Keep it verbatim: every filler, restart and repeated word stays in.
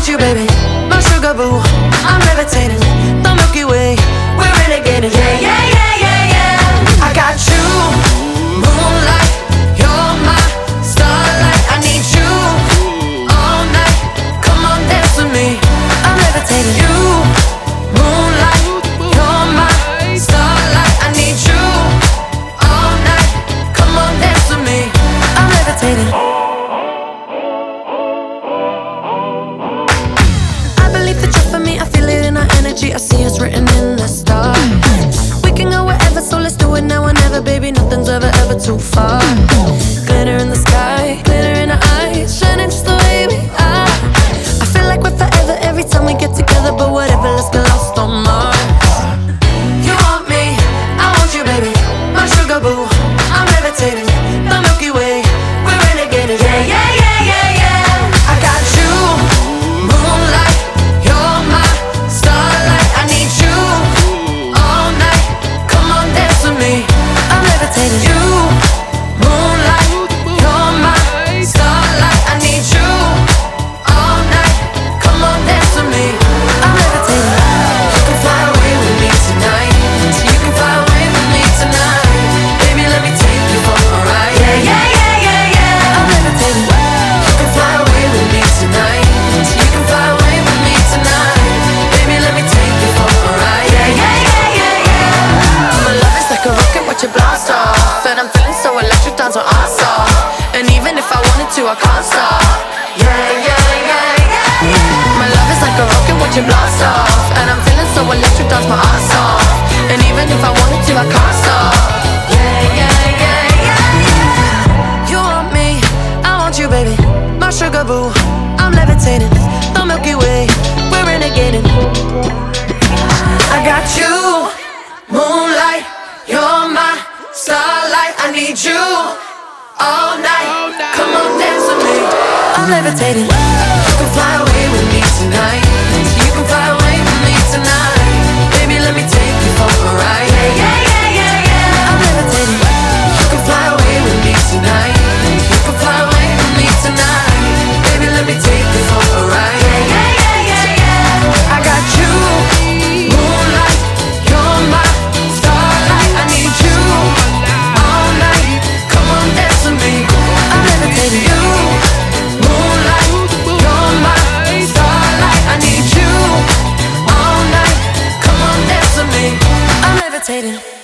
you, baby, my sugar boo. I'm levitating, the Milky Way, we're renegading. Yeah, yeah, yeah, yeah, yeah. I got you, moonlight, you're my starlight. I need you all night. Come on, dance with me. I'm levitating. You, moonlight, you're my starlight. I need you all night. Come on, dance with me. I'm levitating. I see us written in the stars. We can go wherever, so let's do it now or never. Baby, nothing's ever, ever too far. Glitter in the sky, glitter in our eyes, shining just the way we are. I feel like we're forever every time we get together. But whatever, let's get lost on Mars. You want me, I want you, baby, my sugar boo. I'm levitating, the Milky Way, we're renegading. Yeah, yeah, yeah, yeah, yeah. I got you, moonlight, you're my starlight. I need you all night. Come on, dance with me. I'm levitating. You, moonlight, you're my starlight. I need you all night. Come on, dance with me. I'm levitating. You can fly away with me tonight. So you can fly away with me tonight. Baby, let me take you for a ride. Yeah, yeah, yeah, yeah, yeah. I'm levitating. You can fly away with me tonight. So you can fly away with me tonight. Baby, let me take you for a ride. Yeah, yeah, yeah, yeah, yeah. My love is like a rocket, watch it blast off. And I'm feeling so electric, dance on our off. And even if I wanted to, I can't stop. Yeah, yeah, yeah, yeah, yeah. My love is like a rocket, watch it blast off. And I'm feeling so electric, dance my ass off. And even if I wanted to, I can't stop. Yeah, yeah, yeah, yeah, yeah. You want me, I want you, baby, my sugar boo. I'm levitating, the Milky Way, we're renegading. I got you, moonlight, you're my starlight. I need you all night. Come on, dance with me. I'm levitating. You can fly away with me tonight. So you can fly away with me tonight. Baby, let me take you for a ride. Yeah, yeah, yeah, yeah, yeah. I'm levitating. You can fly away with me tonight. You can fly away with me tonight. Baby, let me take you for a ride. Yeah, yeah, yeah, yeah, yeah. I got you, moonlight, you're my starlight. I need you all night. Come on, dance with me. I'm levitating. You, moonlight, you're my starlight. I need you all night. Come on, dance with me. I'm levitating.